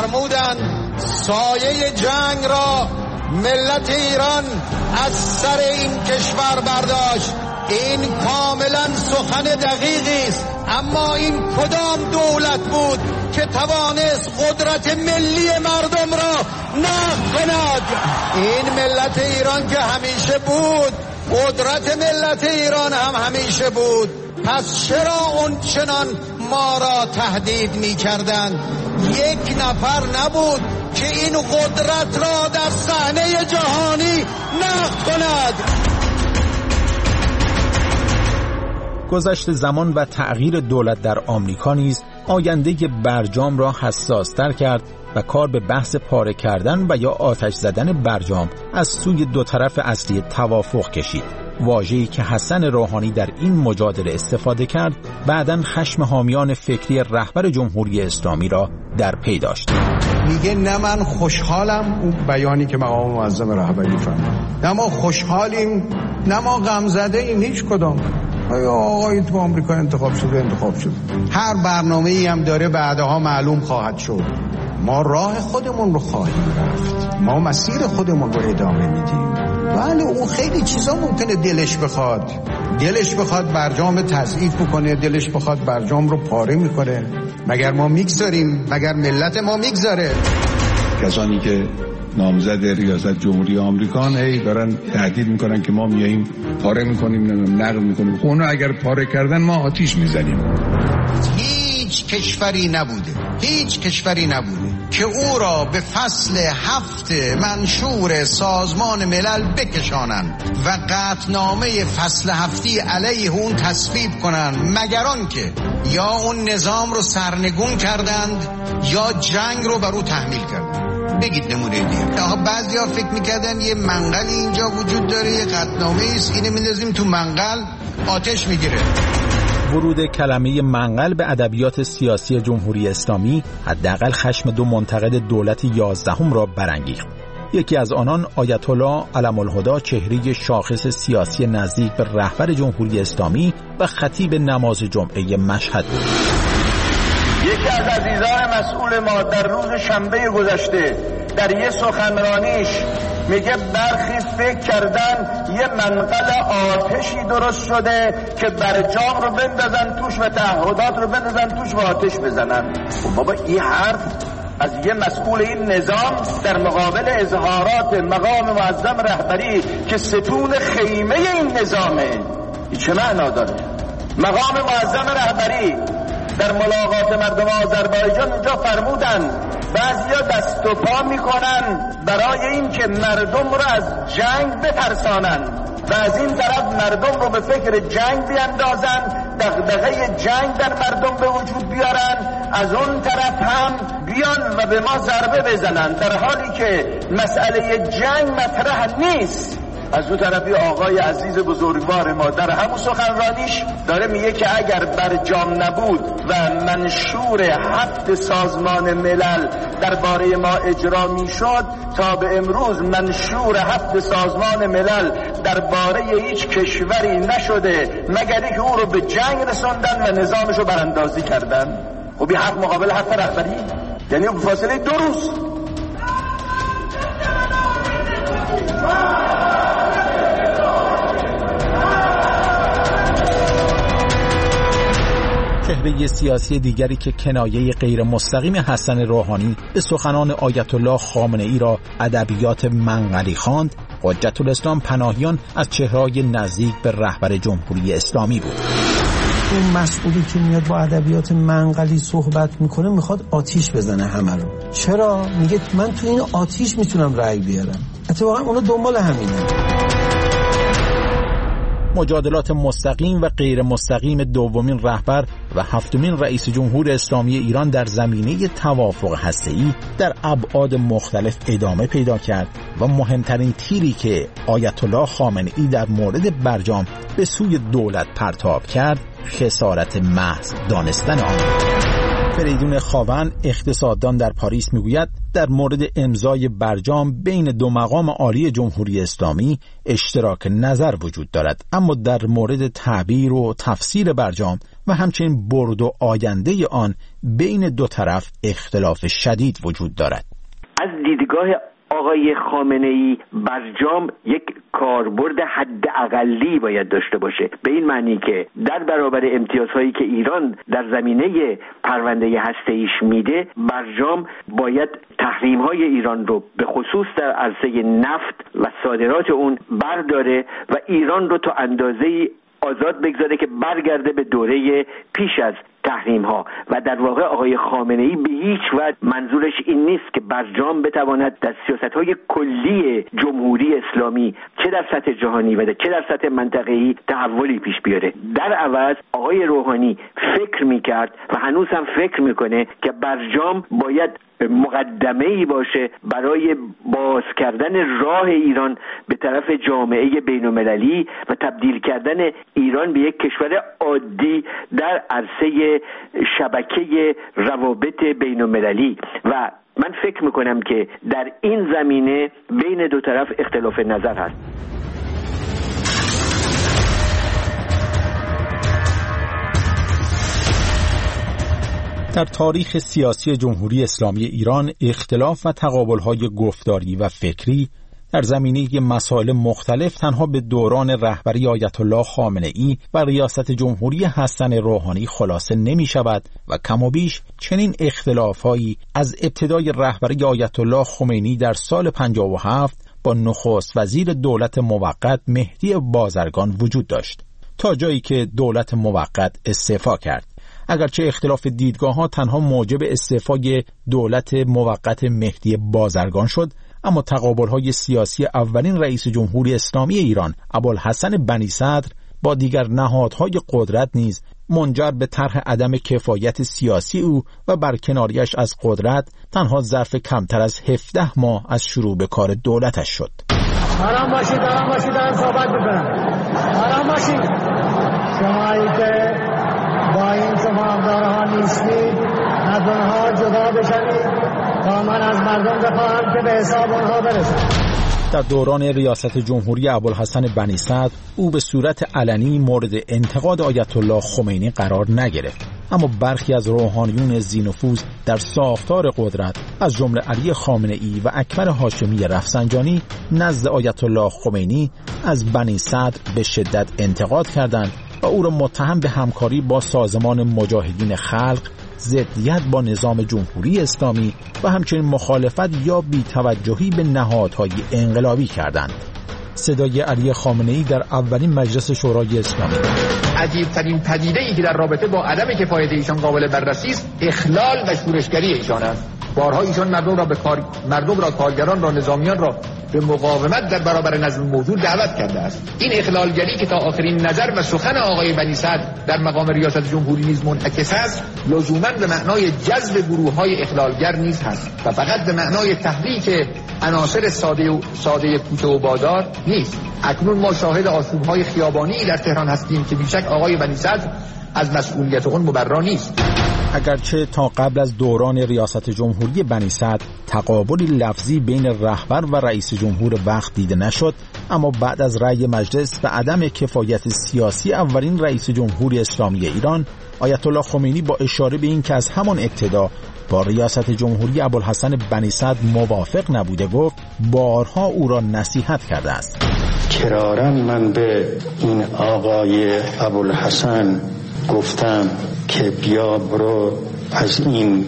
فرمودند سایه جنگ را ملت ایران از سر این کشور برداشت. این کاملا سخن دقیقی است، اما این کدام دولت بود که توانست قدرت ملی مردم را نقض کند؟ این ملت ایران که همیشه بود، قدرت ملت ایران هم همیشه بود. پس چرا اون چنان ما را تهدید می کردند؟ یک نفر نبود که این قدرت را در صحنه جهانی نقض کند. گذشت زمان و تغییر دولت در آمریکا نیز آینده برجام را حساس‌تر کرد و کار به بحث پاره کردن و یا آتش زدن برجام از سوی دو طرف اصلی توافق کشید. واژه‌ای که حسن روحانی در این مجادله استفاده کرد بعداً خشم حامیان فکری رهبر جمهوری اسلامی را در پی داشت. میگه نه من خوشحالم، اون بیانی که مقام معظم رهبری فرمود، نه ما خوشحالیم نه ما غم زده ایم، هیچ کدام. آقای تو آمریکا انتخاب شده. هر برنامه‌ای هم داره بعدها معلوم خواهد شد. ما راه خودمون رو خواهیم رفت، ما مسیر خودمون رو ادامه میدیم. بله اون خیلی چیزا ممکنه دلش بخواد برجام تضعیف بکنه، دلش بخواد برجام رو پاره میکنه. مگر ما میگذاریم؟ مگر ملت ما میگذاره؟ کسانی که نامزد ریاست جمهوری آمریکان هی دارن تهدید میکنن که ما میاییم پاره میکنیم، نقل میکنیم. اونا اگر پاره کردن ما آتیش میزنیم. هیچ کشوری نبوده که او را به فصل 7 منشور سازمان ملل بکشانند و قطعنامه فصل 7 علیه اون تصویب کنند، مگر آنکه یا اون نظام رو سرنگون کردند یا جنگ رو بر او تحمیل کردند. بگید نمونه دیگه. آقا بعضیا فکر میکردن یه منقل اینجا وجود داره، یه قطعنامه است، اینو میندازیم تو منقل آتش میگیره. ورود کلمه منقل به ادبیات سیاسی جمهوری اسلامی حداقل خشم دو منتقد دولت 11 را برانگیخت. یکی از آنان آیت الله علم الهدی، چهره شاخص سیاسی نزدیک به رهبر جمهوری اسلامی و خطیب نماز جمعه مشهد بود. یکی از عزیزان مسئول ما در روز شنبه گذشته در یه سخنرانیش میگه برخی فکر کردن یه منقل آتشی درست شده که برجام رو بندازن توش و تعهدات رو بندازن توش و آتش بزنن. بابا این حرف از یه مسئول این نظام در مقابل اظهارات مقام معظم رهبری که ستون خیمه این نظامه، این چه معنا داره؟ مقام معظم رهبری در ملاقات مردم آذربایجان اونجا فرمودن بعضیا دست و پا میکنن برای این که مردم رو از جنگ بترسانن و از این طرف مردم رو به فکر جنگ بیندازن، دغدغه جنگ در مردم به وجود بیارن، از اون طرف هم بیان و به ما ضربه بزنن، در حالی که مسئله جنگ مطرح نیست. از اون طرفی آقای عزیز بزرگوار ما در همون سخنرانیش داره میگه که اگر برجام نبود و منشور 7 سازمان ملل درباره ما اجرا میشد، تا به امروز منشور 7 سازمان ملل درباره هیچ کشوری نشده مگر اینکه او رو به جنگ رسوندن و نظامش رو براندازی کردن. خب این حق مقابل حق رهبری، یعنی فاصله 2 روز. چهره سیاسی دیگری که کنایه غیر مستقیم حسن روحانی به سخنان آیت الله خامنه ای را ادبیات منقلی خواند، حجت الاسلام پناهیان از چهره‌های نزدیک به رهبر جمهوری اسلامی بود. اون مسئولی که میاد با ادبیات منقلی صحبت میکنه میخواد آتیش بزنه همه رو. چرا؟ میگه من تو این آتیش میتونم رأی بیارم. اتفاقا اونا دنبال همینه. مجادلات مستقیم و غیر مستقیم دومین رهبر و هفتمین رئیس جمهور اسلامی ایران در زمینه توافق هسته‌ای در ابعاد مختلف ادامه پیدا کرد و مهمترین تیری که آیت الله خامنه ای در مورد برجام به سوی دولت پرتاب کرد، خسارت محض دانستن آن. فریدون خاون اقتصاددان در پاریس میگوید در مورد امضای برجام بین دو مقام عالی جمهوری اسلامی اشتراک نظر وجود دارد، اما در مورد تعبیر و تفسیر برجام و همچنین برد و آینده آن بین دو طرف اختلاف شدید وجود دارد. از دیدگاه آقای خامنه‌ای برجام یک کاربرد حداقلی باید داشته باشه، به این معنی که در برابر امتیازهایی که ایران در زمینه پرونده هسته‌ایش میده، برجام باید تحریم‌های ایران رو به خصوص در عرصه نفت و صادرات اون برداره و ایران رو تا اندازه‌ای آزاد بگذاره که برگرده به دوره پیش از تحریم ها. و در واقع آقای خامنه‌ای به هیچ وجه منظورش این نیست که برجام بتواند در سیاست‌های کلی جمهوری اسلامی چه در سطح جهانی و چه در سطح منطقه‌ای تحولی پیش بیاره. در عوض آقای روحانی فکر می‌کرد و هنوز هم فکر می‌کنه که برجام باید مقدمه‌ای باشه برای باز کردن راه ایران به طرف جامعه بین‌المللی و تبدیل کردن ایران به یک کشور عادی در عرصه شبکه روابط بین‌المللی. و من فکر میکنم که در این زمینه بین دو طرف اختلاف نظر هست. در تاریخ سیاسی جمهوری اسلامی ایران اختلاف و تقابل‌های گفتاری و فکری در زمینه مسائل مختلف تنها به دوران رهبری آیت الله خامنه‌ای و ریاست جمهوری حسن روحانی خلاصه نمی شود و کم و بیش چنین اختلاف‌هایی از ابتدای رهبری آیت الله خمینی در سال 57 با نخست وزیر دولت موقت مهدی بازرگان وجود داشت، تا جایی که دولت موقت استعفا کرد. اگرچه اختلاف دیدگاه‌ها تنها موجب استعفای دولت موقت مهدی بازرگان شد، اما تقابل‌های سیاسی اولین رئیس جمهوری اسلامی ایران ابوالحسن بنی صدر با دیگر نهادهای قدرت نیز منجر به طرح عدم کفایت سیاسی او و برکناریش از قدرت تنها ظرف کمتر از 17 ماه از شروع به کار دولتش شد. آرام باشید دارم صحبت می‌کنم. آرام باشید. شمایی که با این سماوارها نیستید، از اونها جدا بشوید تا من از مردم بخواهم که به حساب اونها برسند. در دوران ریاست جمهوری ابوالحسن بنی صدر او به صورت علنی مورد انتقاد آیت الله خمینی قرار نگرفت، اما برخی از روحانیون ذی‌نفوذ در ساختار قدرت از جمله علی خامنه‌ای و اکبر هاشمی رفسنجانی نزد آیت الله خمینی از بنی صدر به شدت انتقاد کردند و او را متهم به همکاری با سازمان مجاهدین خلق، ضدیت با نظام جمهوری اسلامی و همچنین مخالفت یا بی‌توجهی به نهادهای انقلابی کردند. صدای علی خامنه‌ای در اولین مجلس شورای اسلامی: عجیب‌ترین پدیده‌ای که در رابطه با عدم کفایت ایشان قابل بررسی است، اخلال و شورشگری ایشان است. بارها ایشان مردم را کارگران را، نظامیان را به مقاومت در برابر نظم موجود دعوت کرده است. این اخلالگری که تا آخرین نظر و سخن آقای بنی صدر در مقام ریاست جمهوری نیز منعکس است، لزوماً به معنای جذب گروه‌های اخلالگر نیز هست و فقط به معنای تحریک عناصر ساده کوچه و بازار نیست. اکنون ما شاهد آشوب‌های خیابانی در تهران هستیم که بیشک آقای بنی صدر از مسئولیت اون مبرا نیست. اگرچه تا قبل از دوران ریاست جمهوری بنی صدر تقابلی لفظی بین رهبر و رئیس جمهور وقت دیده نشد، اما بعد از رأی مجلس و عدم کفایت سیاسی اولین رئیس جمهوری اسلامی ایران، آیت الله خمینی با اشاره به این که از همان ابتدا با ریاست جمهوری ابوالحسن بنی صدر موافق نبوده گفت بارها او را نصیحت کرده است. کراراً من به این آقای ابوالحسن گفتم که بیا برو از این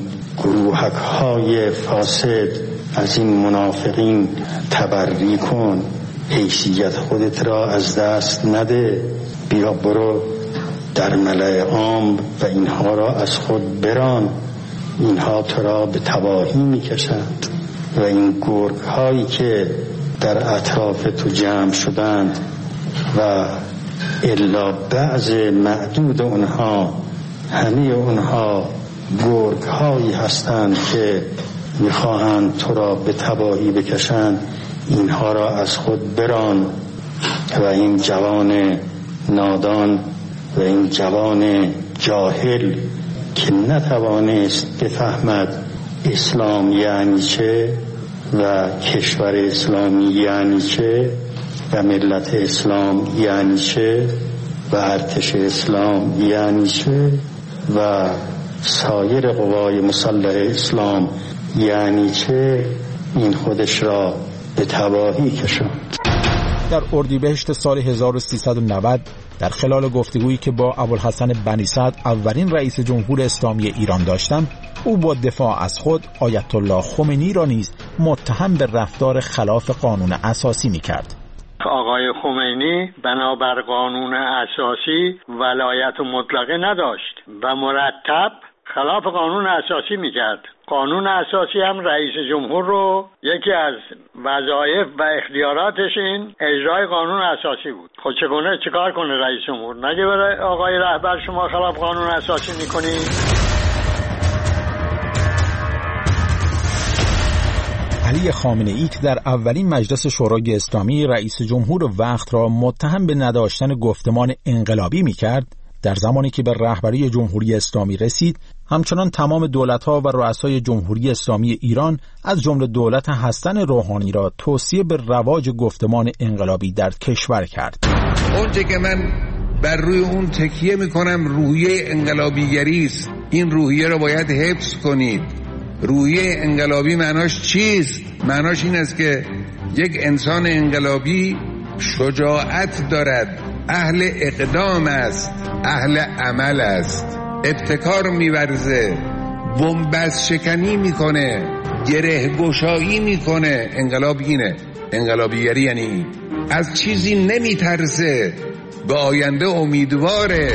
گروهک‌های فاسد، از این منافقین تبری کن، حیثیت خودت را از دست نده، بیا برو در ملأ عام و اینها را از خود بران، اینها تو را به تباهی میکشند و این گرگ‌هایی که در اطراف تو جمع شدند و الا بعض معدود اونها، همه اونها گرگ هایی هستند که میخواهند تو را به تباهی بکشند، اینها را از خود بران و این جوان نادان و این جوان جاهل که نتوانست بفهمد اسلام یعنی چه و کشور اسلامی یعنی چه و ملت اسلام یعنی چه و ارتش اسلام یعنی چه و سایر قوای مسلح اسلام یعنی چه، این خودش را به تباهی کشاند. در اردیبهشت سال 1390 در خلال گفتگویی که با ابوالحسن بنی سعد اولین رئیس جمهور اسلامی ایران داشتم، او با دفاع از خود آیت الله خمینی را نیز متهم به رفتار خلاف قانون اساسی می‌کرد. آقای خمینی بنابر قانون اساسی ولایت مطلقه نداشت و مرتب خلاف قانون اساسی میکرد. قانون اساسی هم رئیس جمهور رو یکی از وظایف و اختیاراتش این اجرای قانون اساسی بود. خب چیکار کنه رئیس جمهور؟ نگه برای آقای رهبر شما خلاف قانون اساسی میکنی؟ علی خامنه‌ای که در اولین مجلس شورای اسلامی رئیس جمهور وقت را متهم به نداشتن گفتمان انقلابی می‌کرد، در زمانی که به رهبری جمهوری اسلامی رسید، همچنان تمام دولت‌ها و رؤسای جمهوری اسلامی ایران از جمله دولت حسن روحانی را توصیه به رواج گفتمان انقلابی در کشور کرد. اونچه که من بر روی اون تکیه می‌کنم روحیه انقلابیگری است. این روحیه را باید حفظ کنید. روحیه انقلابی معناش چیست؟ معناش این است که یک انسان انقلابی شجاعت دارد، اهل اقدام است، اهل عمل است، ابتکار می‌ورزه، بن‌بست شکنی میکنه، گره گشایی میکنه. انقلاب اینه. انقلابیگری یعنی این. از چیزی نمیترسه، به آینده امیدواره.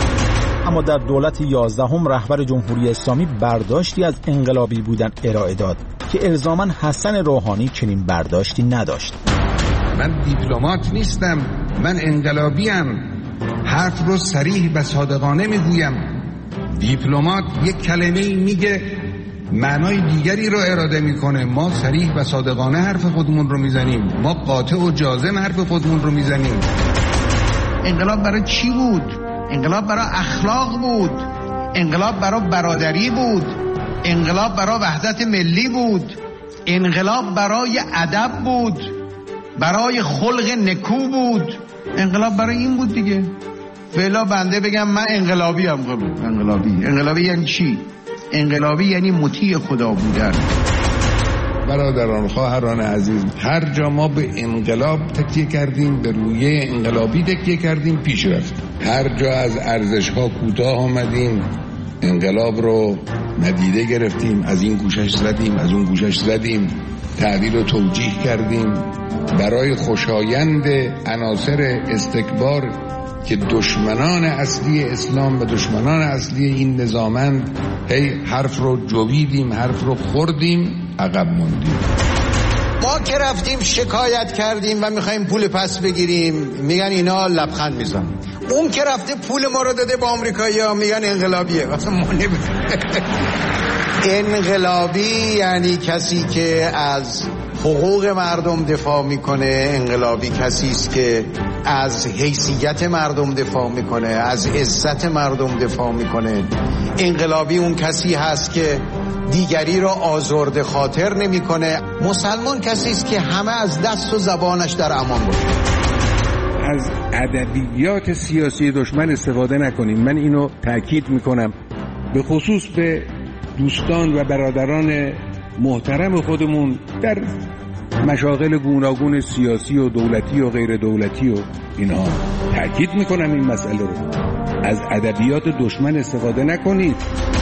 اما در دولت 11 رهبر جمهوری اسلامی برداشتی از انقلابی بودن ارائه داد که الزاماً حسن روحانی چنین برداشتی نداشت. من دیپلمات نیستم، من انقلابیم. حرف رو صریح و صادقانه میگویم. دیپلمات یک کلمه میگه معنای دیگری رو اراده میکنه. ما صریح و صادقانه حرف خودمون رو میزنیم، ما قاطع و جازم حرف خودمون رو میزنیم. انقلاب برای چی بود؟ انقلاب برای اخلاق بود، انقلاب برای برادری بود، انقلاب برای وحدت ملی بود، انقلاب برای ادب بود، برای خلق نکو بود. انقلاب برای این بود دیگه. فعلا بنده بگم من انقلابی هم. انقلابی یعنی چی؟ انقلابی یعنی مطیع خدا بودن. برادران، خواهران عزیز، هر جا ما به انقلاب تکیه کردیم، به رویه انقلابی تکیه کردیم، پیش رفتیم. هر جا از ارزش‌ها کوتاه آمدیم، انقلاب رو ندیده گرفتیم، از این گوشش زدیم، از اون گوشش زدیم، تعدیل و توجیه کردیم. برای خوشایند عناصر استکبار که دشمنان اصلی اسلام و دشمنان اصلی این نظامند، حرف رو جویدیم، حرف رو خوردیم، عقب موندیم. ما که رفتیم شکایت کردیم و میخوایم پول پس بگیریم، میگن اینا لبخند میزن. اون که رفته پول ما رو داده با آمریکایی‌ها میگن انقلابیه. واسه ما انقلابی یعنی کسی که از حقوق مردم دفاع میکنه. انقلابی کسی است که از حیثیت مردم دفاع میکنه، از عزت مردم دفاع میکنه. انقلابی اون کسی هست که دیگری را آزرده خاطر نمیکنه. مسلمان کسی است که همه از دست و زبانش در امان باشه. از ادبیات سیاسی دشمن استفاده نکنیم. من اینو تاکید میکنم، به خصوص به دوستان و برادران محترم خودمون در مشاغل گوناگون سیاسی و دولتی و غیر دولتی و اینها. تاکید میکنم این مسئله رو. از ادبیات دشمن استفاده نکنید.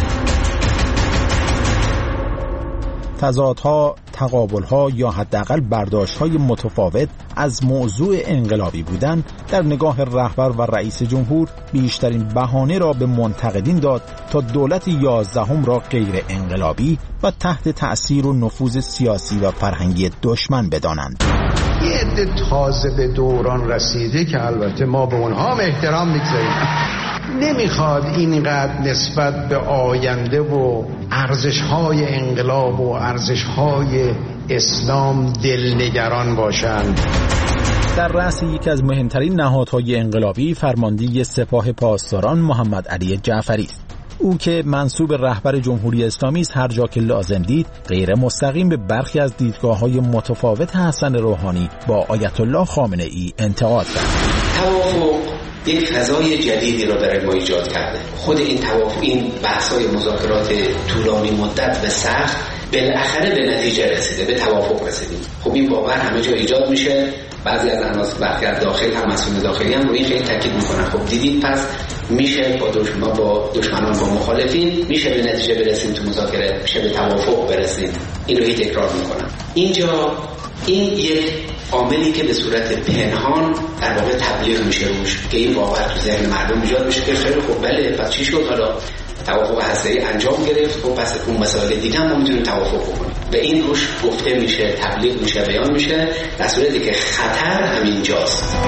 تضادها، تقابلها یا حداقل برداشت‌های متفاوت از موضوع انقلابی بودن در نگاه رهبر و رئیس جمهور بیشترین بهانه را به منتقدین داد تا دولت 11 را غیر انقلابی و تحت تأثیر و نفوذ سیاسی و فرهنگی دشمن بدانند. یه عده تازه به دوران رسیده که البته ما به اونها هم احترام می‌گذاریم، نمیخواد اینقدر نسبت به آینده و ارزش‌های انقلاب و ارزش‌های اسلام دلنگران باشند. در رأس یکی از مهمترین نهادهای انقلابی فرماندهی سپاه پاسداران محمد علی جعفری است. او که منسوب رهبر جمهوری اسلامی است هر جا که لازم دید غیر مستقیم به برخی از دیدگاه‌های متفاوت حسن روحانی با آیت الله خامنه‌ای انتقاد کرد. توافق یک فضای جدیدی را برای ما ایجاد کرده. خود این توافق، این بحث‌های مذاکرات طولانی مدت و سخت بالاخره به نتیجه رسیده، به توافق رسیدیم. خب این باور همه جا ایجاد میشه. بعضی از عناصر برخی از داخل هم مسئول داخلی هم روی خیلی تاکید میکنن. خب دیدید پس میشه با دشمنان با مخالفین میشه به نتیجه برسیم، تو مذاکره میشه به توافق برسیم. این رو تکرار میکنم. اینجا این یک عاملی که به صورت پنهان در واقع تبلیغ میشه روش که این باور تو ذهن مردم ایجاد بشه که خیلی خب بله پس چی شد، حالا توافق هسته‌ای انجام گرفت، خب پس اون مسائل دیگه هم ما میتونیم توافق بکنیم. به این روش گفته میشه، تبلیغ میشه، بیان میشه، در صورتی که خطر همینجاست.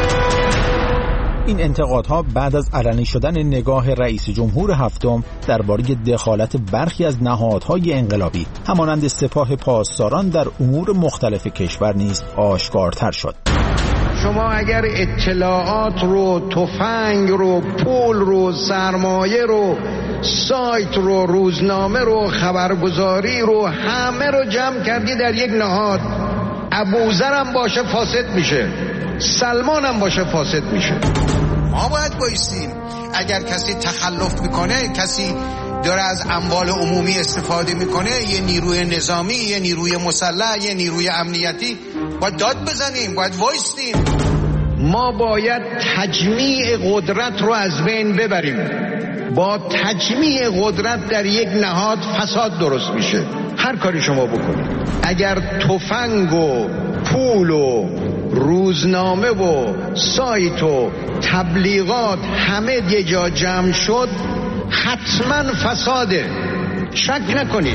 این انتقادها بعد از علنی شدن نگاه رئیس جمهور هفتم درباره دخالت برخی از نهادهای انقلابی همانند سپاه پاسداران در امور مختلف کشور نیز آشکارتر شد. شما اگر اطلاعات رو، تفنگ رو، پول رو، سرمایه رو، سایت رو، روزنامه رو، خبرگزاری رو، همه رو جمع کردی در یک نهاد، ابوذر هم باشه فاسد میشه، سلمان هم باشه فاسد میشه. ما باید بایستیم. اگر کسی تخلف میکنه، کسی داره از اموال عمومی استفاده میکنه، یه نیروی نظامی، یه نیروی مسلح، یه نیروی امنیتی، باید داد بزنیم، باید وایستیم. ما باید تجمیع قدرت رو از بین ببریم. با تجمیع قدرت در یک نهاد فساد درست میشه. هر کاری شما بکنید، اگر تفنگ و پول و روزنامه و سایت و تبلیغات همه یه جا جمع شد، حتما فساده، شک نکنید.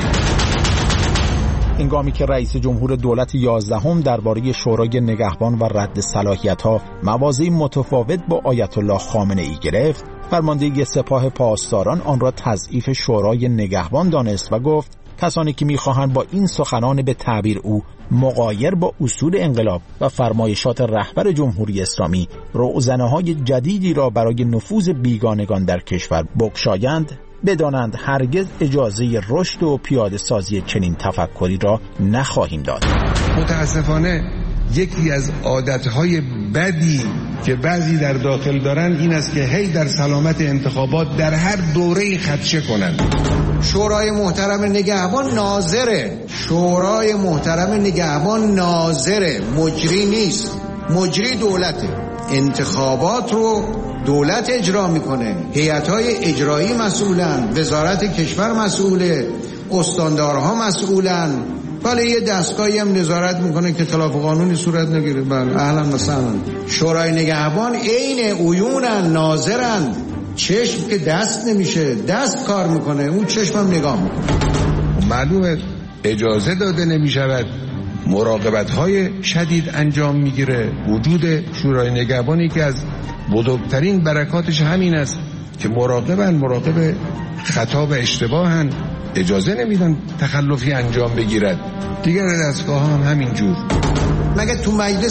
هنگامی که رئیس جمهور دولت 11 درباره شورای نگهبان و رد صلاحیت‌ها مواضعی متفاوت با آیت الله خامنه‌ای گرفت، فرمانده سپاه پاسداران آن را تضعیف شورای نگهبان دانست و گفت کسانی که می‌خواهند با این سخنان به تعبیر او مغایر با اصول انقلاب و فرمایشات رهبر جمهوری اسلامی روزنه‌های جدیدی را برای نفوذ بیگانگان در کشور بگشایند، بدانند هرگز اجازه رشد و پیاده سازی چنین تفکری را نخواهیم داد. متاسفانه یکی از عادتهای بدی که بعضی در داخل دارن این است که هی در سلامت انتخابات در هر دوره‌ای خدشه کنند. شورای محترم نگهبان ناظره، شورای محترم نگهبان ناظره، مجری نیست، مجری دولته. انتخابات رو دولت اجرا میکنه، هیئت‌های اجرایی مسئولن، وزارت کشور مسئوله، استاندارها مسئولن، ولی یه دستگاهی هم نظارت میکنه که خلاف قانونی صورت نگیره. بله اهلا و سهلا. شورای نگهبان عین عیونن، ناظرن. چشم که دست نمیشه، دست کار میکنه، اون چشم هم نگاه میکنه. معلومه اجازه داده نمیشود، مراقبت‌های شدید انجام میگیره. وجود شورای نگهبانی که از بزرگترین برکاتش همین است که مراقب خطا و اشتباهن، اجازه نمیدن تخلفی انجام بگیرد. دیگر دستگاه هم همین جور. مگه تو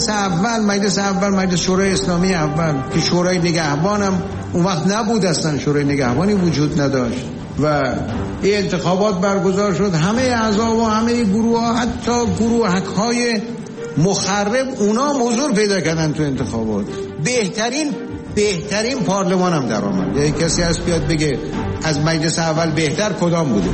مجلس شورای اسلامی اول که شورای نگهبانم اون وقت نبود، اصلا شورای نگهبانی وجود نداشت و این انتخابات برگزار شد، همه اعضا و همه گروه ها، حتی گروهک‌های مخرب، اونا حضور پیدا کردن تو انتخابات. بهترین پارلمان هم در آمد. یه کسی هست بیاد بگه از مجلس اول بهتر کدام بوده؟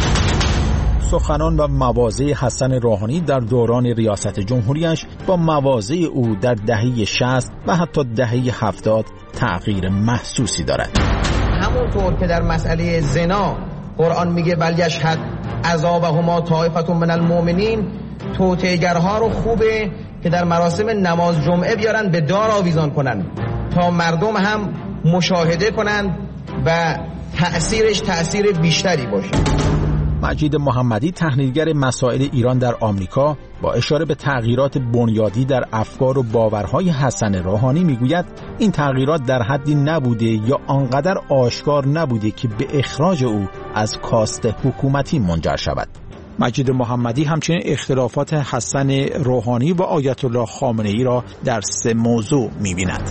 سخنان و مواضع حسن روحانی در دوران ریاست جمهوریش با مواضع او در دهه 60 و حتی دهه 70 تغییر محسوسی دارد. همونطور که در مسئله زنا قرآن میگه بل یشهد عذابهما طائفة من المؤمنین، توطئه‌گرها رو خوبه که در مراسم نماز جمعه بیارن به دار آویزان کنن تا مردم هم مشاهده کنن و تأثیرش تأثیر بیشتری باشه. مجید محمدی، تحلیلگر مسائل ایران در آمریکا، با اشاره به تغییرات بنیادی در افکار و باورهای حسن روحانی میگوید این تغییرات در حدی نبوده یا آنقدر آشکار نبوده که به اخراج او از کاست حکومتی منجر شود. مجید محمدی همچنین اختلافات حسن روحانی و آیت الله خامنه‌ای را در 3 موضوع می‌بیند.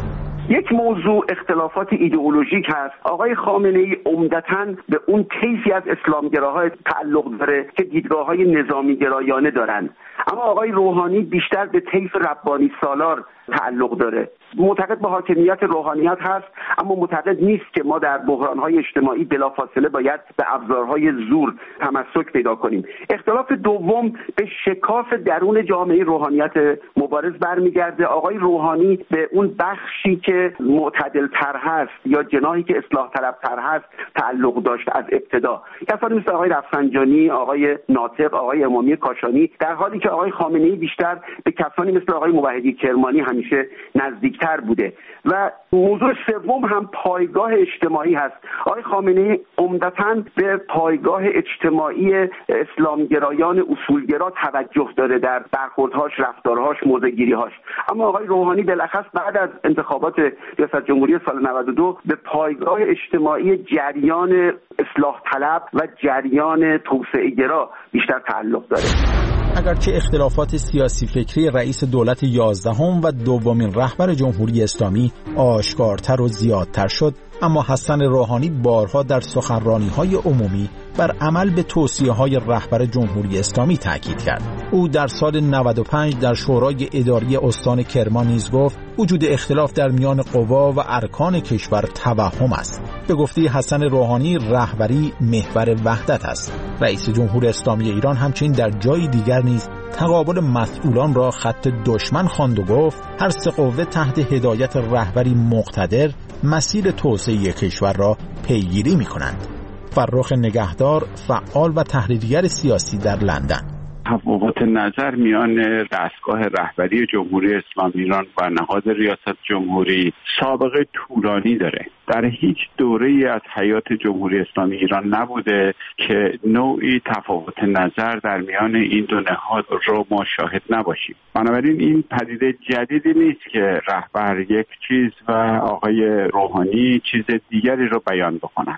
یک موضوع اختلافات ایدئولوژیک هست. آقای خامنه‌ای عمدتاً به اون طیفی از اسلامگراها تعلق داره که دیدگاه‌های نظامی گرایانه دارن، اما آقای روحانی بیشتر به طیف ربانی سالار تعلق داره. معتقد به حاکمیت روحانیت هست، اما معتقد نیست که ما در بحران‌های اجتماعی بلافاصله باید به ابزارهای زور تمسک پیدا کنیم. اختلاف دوم به شکاف درون جامعه روحانیت مبارز برمیگرده. آقای روحانی به اون بخشی که معتدل‌تر هست یا جناحی که اصلاح طلب‌تر هست تعلق داشت از ابتدا. کسانی مثل آقای رفسنجانی، آقای ناطق، آقای امامی کاشانی، در حالی که آقای خامنه‌ای بیشتر به کسانی مثل آقای موحدی کرمانی همیشه نزدیکتر بوده. و موضوع سوم هم پایگاه اجتماعی هست. آقای خامنه‌ای عمدتاً به پایگاه اجتماعی اسلامگرایان اصولگرا توجه داره در برخوردهاش، رفتارهاش، موضع‌گیری‌هاش، اما آقای روحانی بالاخص بعد از انتخابات ریاست جمهوری سال 92 به پایگاه اجتماعی جریان اصلاح طلب و جریان توسعه‌گرا بیشتر تعلق داره. اگرچه اختلافات سیاسی فکری رئیس دولت 11 و دومین رهبر جمهوری اسلامی آشکارتر و زیادتر شد، اما حسن روحانی بارها در سخنرانی‌های عمومی بر عمل به توصیه‌های رهبر جمهوری اسلامی تاکید کرد. او در سال 95 در شورای اداری استان کرمان نیز گفت وجود اختلاف در میان قوا و ارکان کشور توهم است. به گفته حسن روحانی رهبری محور وحدت است. رئیس جمهوری اسلامی ایران همچنین در جای دیگر نیز تقابل مسئولان را خط دشمن خواند و گفت هر سه قوه تحت هدایت رهبری مقتدر مسیر توسعه کشور را پیگیری می‌کنند. فرخ نگهدار، فعال و تحلیلگر سیاسی در لندن: تفاوت نظر میان دستگاه رهبری جمهوری اسلامی ایران و نهاد ریاست جمهوری سابقه طولانی داره. در هیچ دوره‌ای از حیات جمهوری اسلامی ایران نبوده که نوعی تفاوت نظر در میان این دو نهاد رو ما شاهد نباشیم. بنابراین این پدیده جدیدی نیست که رهبر یک چیز و آقای روحانی چیز دیگری رو بیان بکنند.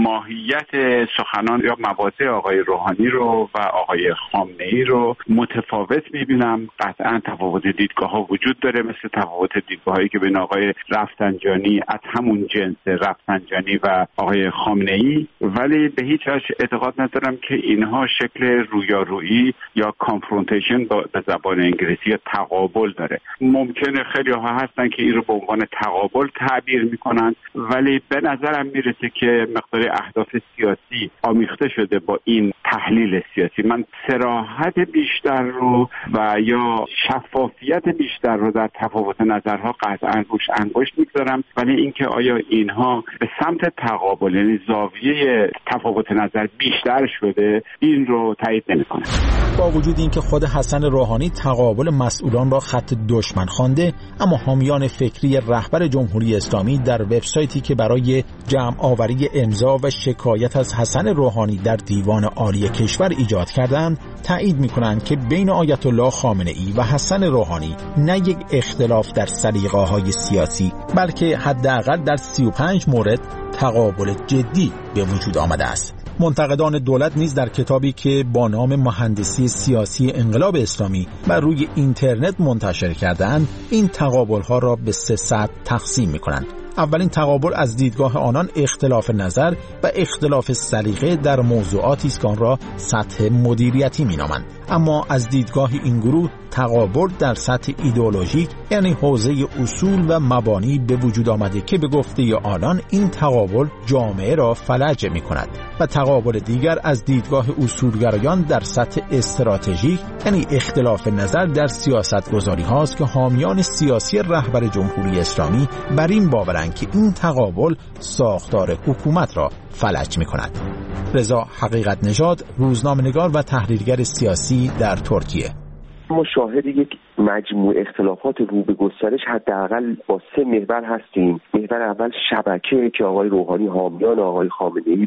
ماهیت سخنان یا مواضع آقای روحانی رو و آقای خامنه‌ای رو متفاوت می‌بینم. قطعاً تفاوت دیدگاه‌ها وجود داره، مثل تفاوت دیدگاه‌هایی که بین آقای رفسنجانی از همون جنس رفسنجانی و آقای خامنه‌ای، ولی به هیچ وجه اعتقاد ندارم که اینها شکل رویارویی یا کانفرونتیشن به زبان انگلیسی یا تقابل داره. ممکنه خیلی ها هستن که این رو به عنوان تقابل تعبیر میکنن، ولی به نظرم میرسه که مقدار اهداف سیاسی آمیخته شده با این تحلیل سیاسی. من صراحت بیشتر رو و یا شفافیت بیشتر رو در تفاوت نظرها قطعاً روش انگشت میگذارم، ولی اینکه آیا اینها به سمت تقابل یعنی زاویه تفاوت نظر بیشتر شده، این رو تایید نمی‌کنم. با وجود اینکه خود حسن روحانی تقابل مسئولان را خط دشمن خوانده، اما حامیان فکری رهبر جمهوری اسلامی در وبسایتی که برای جمع آوری امضا و شکایت از حسن روحانی در دیوان عالی کشور ایجاد کردند، تایید می‌کنند که بین آیت الله خامنه‌ای و حسن روحانی نه یک اختلاف در سلیقه‌های سیاسی، بلکه حداقل در 35 مورد تقابل جدی به وجود آمده است. منتقدان دولت نیز در کتابی که با نام مهندسی سیاسی انقلاب اسلامی بر روی اینترنت منتشر کردند، این تقابل‌ها را به 3 سطح تقسیم می‌کنند. اولین تقابل از دیدگاه آنان اختلاف نظر و اختلاف سلیقه در موضوعاتی است که آن را سطح مدیریتی می‌نامند، اما از دیدگاه این گروه تقابل در سطح ایدئولوژیک یعنی حوزه اصول و مبانی به وجود آمده که به گفته آنان این تقابل جامعه را فلج می‌کند، و تقابل دیگر از دیدگاه اصولگرایان در سطح استراتژیک یعنی اختلاف نظر در سیاست‌گذاری هاست که حامیان سیاسی رهبر جمهوری اسلامی بر این باورند که این تقابل ساختار حکومت را فلج می‌کند. رضا حقیقت نژاد، روزنامه‌نگار و تحلیلگر سیاسی در ترکیه: ما شاهد یک مجموع اختلافات رو به گسترش حداقل با 3 محور هستیم. محور اول شبکه که آقای روحانی حامیان آقای خامنه‌ای رو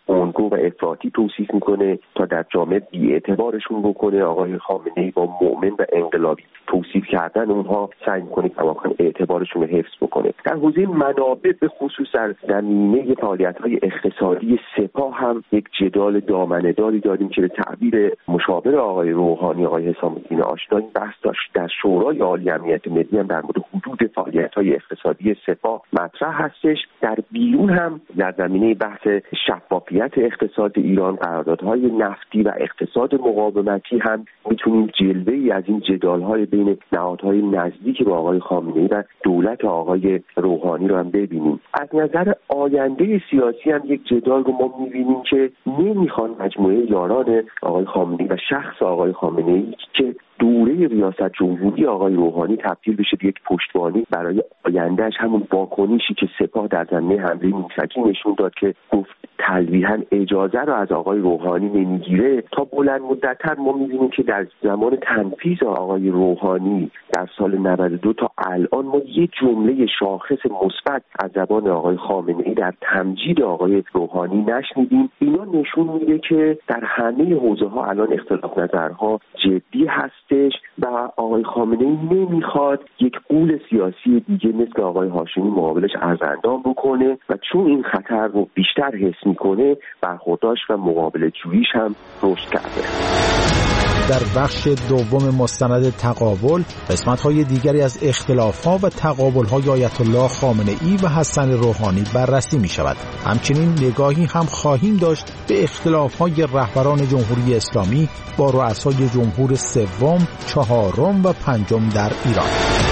اونگو و افراطی توصیف میکنه تا در جامعه بی‌اعتبارشون بکنه. آقای خامنه‌ای با مؤمن و انقلابی توصیف کردن اونها سعی میکنه کماکان اعتبارشون رو حفظ بکنه. در حوزه منابع به خصوص در زمینه فعالیت‌های اقتصادی سپاه هم یک جدال دامنه‌داری داریم که به تعبیر مشاور آقای روحانی آقای حسام الدین آشنا این بحث داشت در شورای عالی امنیت ملی هم در مورد حدود فعالیت‌های اقتصادی سپاه مطرح هستش. در بیرون هم در زمینه بحث شفافیت اقتصاد ایران، قراردادهای نفتی و اقتصاد مقاومتی هم میتونیم جلوه‌ای از این جدال‌های بین نهادهای نزدیک به آقای خامنه‌ای و دولت آقای روحانی رو هم ببینیم. از نظر آینده سیاسی هم یک جدال رو ما می‌بینیم که نمیخوان مجموعه یاران آقای خامنه‌ای و شخص آقای خامنه‌ای که دوره ریاست جمهوری آقای روحانی تبدیل بشه به یک پشتوانه برای آیندهش، همون واکنشی که سپاه در زمینه حمله موشکی نشون داد که گفت تلویحاً اجازه رو از آقای روحانی نمیگیره. تا بلند مدت‌تر ما می‌بینیم که در زمان تنفیذ آقای روحانی در سال 92 تا الان ما یک جمله شاخص مثبت از زبان آقای خامنه‌ای در تمجید آقای روحانی نشنیدیم. اینا نشون میده که در همه حوزه‌ها الان اختلاف نظرها جدی هستش و آقای خامنه‌ای نمیخواد یک غول سیاسی دیگه مثل آقای هاشمی مقابلش ارزاندام بکنه و چون این خطر رو بیشتر حس میکنه برخورداش و مقابله جوییش هم رشد کرده. در بخش دوم مستند تقابل قسمت‌های دیگری از اختلاف‌ها و تقابل‌های آیت الله خامنه‌ای و حسن روحانی بررسی می‌شود. همچنین نگاهی هم خواهیم داشت به اختلاف‌های رهبران جمهوری اسلامی با رؤسای جمهور سوم، چهارم و پنجم در ایران.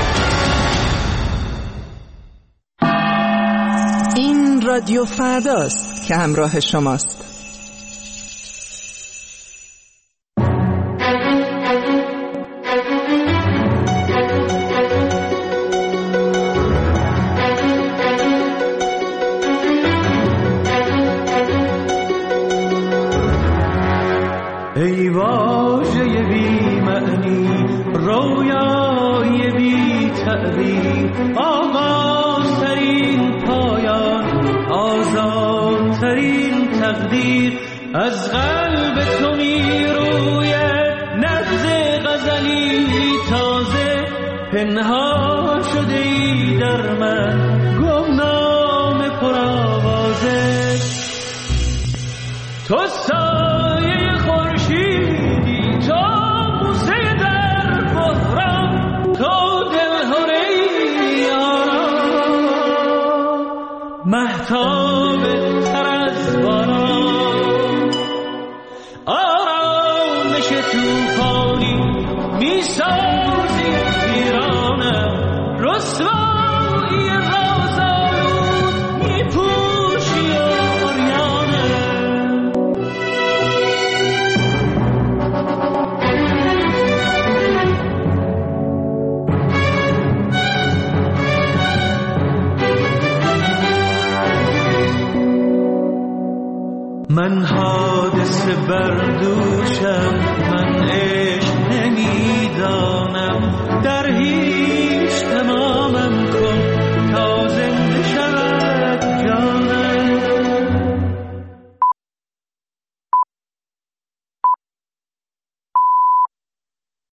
این رادیو فرداست که همراه شماست. ای واژه بی معنی، رویای بی تعبیر، آغازترین پایان، آزادترین تقدیر، از قلب تو می روید نبض غزلی تازه، پنهان شده ای در من گمنام پرآوازه. تو سایه خورشیدی، تو موسه در بحران، تو دلهره یاران، مهتاب تر از باران، آرامش توفانی میسازی پیرانم، رسوا